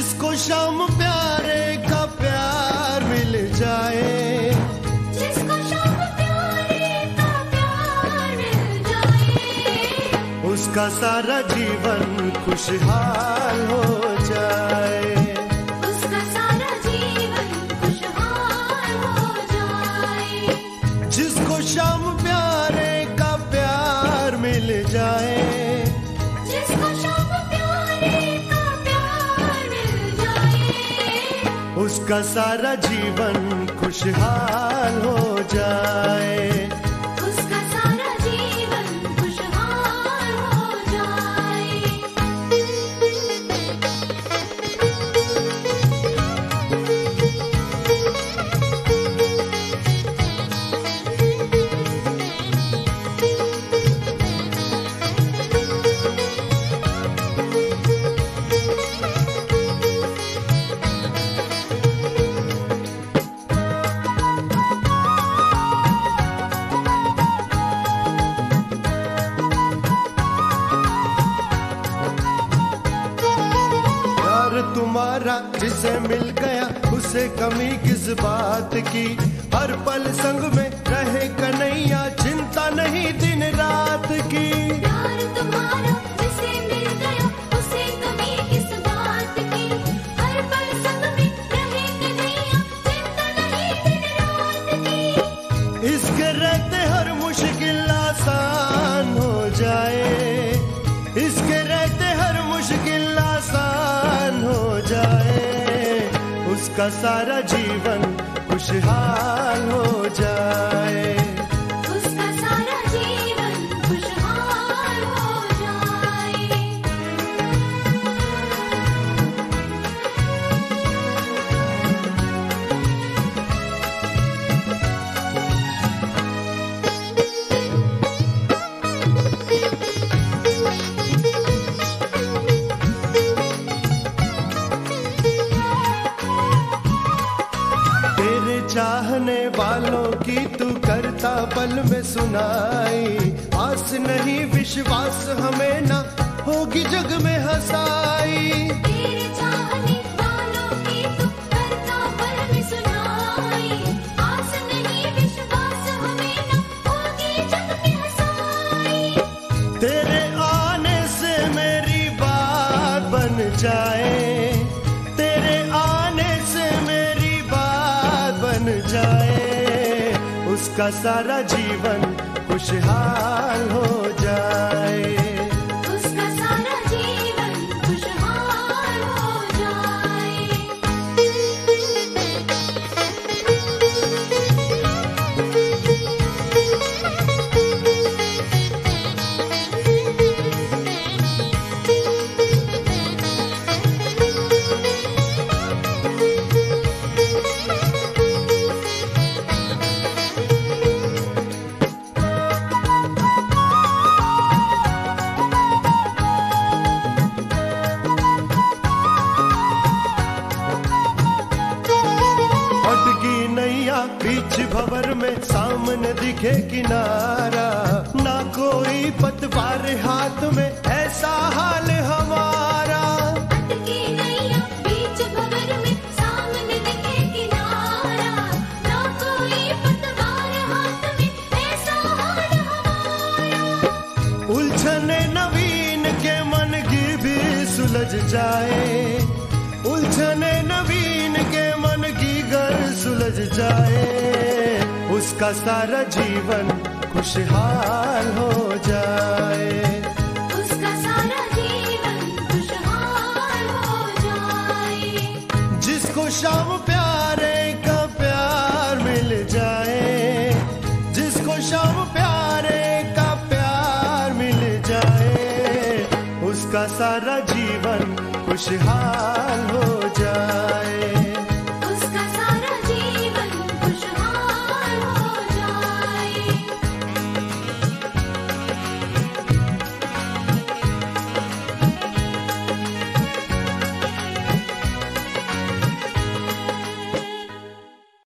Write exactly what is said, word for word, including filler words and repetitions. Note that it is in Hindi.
जिसको शाम प्यारे का प्यार मिल जाए, जिसको शाम प्यारे का प्यार मिल जाए, उसका सारा जीवन खुशहाल हो जाए, उसका सारा जीवन खुशहाल हो जाए। जिसको शाम प्यारे का प्यार मिल जाए, जिसको शाम प्यारे का प्यार मिल जाए, उसका सारा जीवन खुशहाल हो जाए, उसका सारा जीवन खुशहाल हो जाए। तुम्हारा जिसे मिल गया उसे कमी किस बात की, हर पल संग में रहे कन्हैया चिंता नहीं दिन रात की। प्यार तुम्हारा जिसे मिल गया उसे कमी किस बात की, हर पल संग में रहे कन्हैया चिंता नहीं दिन रात की। इसके रहते हर मुश्किल आसान हो जाए, इसके रहते हर मुश्किल आसान हो जाए, उसका सारा जीवन खुशहाल हो जाए, उसका सारा जीवन खुशहाल हो जाए। चाहने वालों की तू करता पल में सुनाई, आस नहीं विश्वास हमें ना होगी जग में हंसाई। तेरे चाहने वालों की तू करता पल में सुनाई, आस नहीं विश्वास हमें ना होगी जग में हंसाई। तेरे आने से मेरी बात बन जाए, तेरे आने से मेरी बात बन जाए, उसका सारा जीवन खुशहाल हो जाए, उसका सारा जीवन खुशहाल हो जाए। बीच भंवर में सामने दिखे किनारा, ना कोई पतवार हाथ में ऐसा हाल हमारा। अटकी नैया बीच भंवर में सामने दिखे किनारा, ना कोई पतवार हाथ में ऐसा हाल हमारा। उलझने नवीन के मन की भी सुलझ जाए, उलझने नवीन के मन की घर सुलझ जाए, उसका सारा जीवन खुशहाल हो जाए, उसका सारा जीवन खुशहाल हो जाए। जिसको शाम प्यारे का प्यार मिल जाए, जिसको शाम प्यारे का प्यार मिल जाए, उसका सारा जीवन खुशहाल हो